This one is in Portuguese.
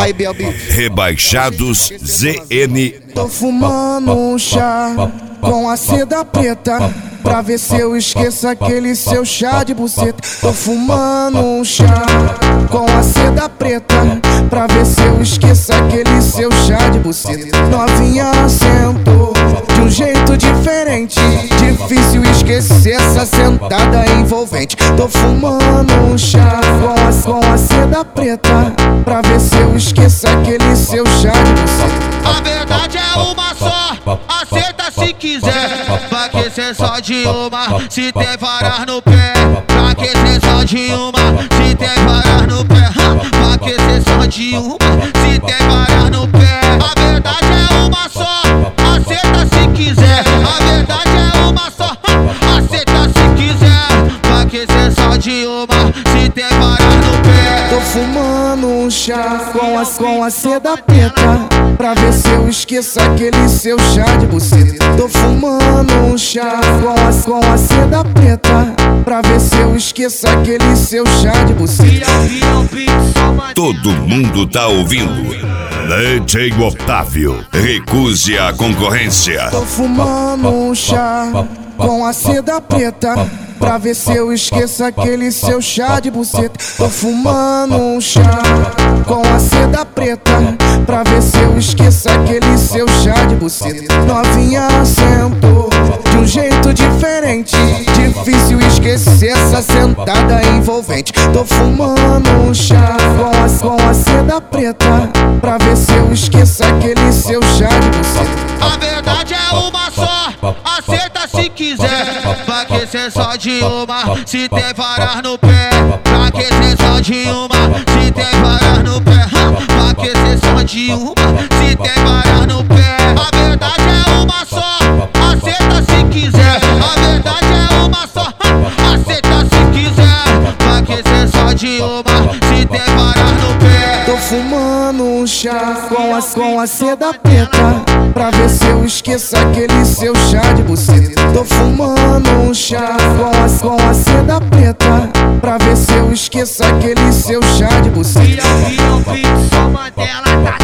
Aí, Belbi. Rebaixados ZN. Tô fumando um chá com a seda preta, pra ver se eu esqueço aquele seu chá de buceta. Tô fumando um chá com a seda preta, pra ver se eu esqueço aquele seu chá de buceta. Novinha sentou de um jeito diferente, difícil esquecer essa sentada envolvente. Tô fumando um chá com a seda preta, pra ver se eu esqueço aquele seu chá de buceta. A verdade é uma só, aceita se quiser. Vai que cê só de uma, se tem varas no pé. Vai que cê só de uma, se tem varas no pé. Vai que cê só de uma, se tem varas no pé. A verdade é uma só, aceita se quiser. A verdade é uma só, aceita se quiser. Vai que cê só de uma, se tem varas no pé. Tô fumando um chá com a seda preta, pra ver se eu esqueço aquele seu chá de buceta. Tô fumando um chá com a seda preta, pra ver se eu esqueço aquele seu chá de buceta. Todo mundo tá ouvindo. DJ Otávio, recuse a concorrência. Tô fumando um chá com a seda preta, pra ver se eu esqueço aquele seu chá de buceta. Tô fumando um chá com a seda preta, pra ver se eu esqueço aquele seu chá de buceta. Novinha sentou de um jeito diferente, difícil esquecer essa sentada envolvente. Tô fumando um chá com a seda preta, pra ver se eu esqueço aquele seu chá de buceta. A verdade é uma só, aceita se quiser. Vai que cê só de uma, se tem varas no pé. Vai que cê só de uma, se tem varas no pé. Vai que cê só de uma, se tem varas no pé. A verdade é uma só, aceita se quiser. A verdade é uma só, aceita se quiser. Vai que cê só de uma, se tem varas no pé. Tô fumando um chá com a seda preta, pra ver se eu esqueço aquele seu chá de buceta. Tô fumando um chá com a seda preta, pra ver se eu esqueço aquele seu chá de buceta. Só Mandela tá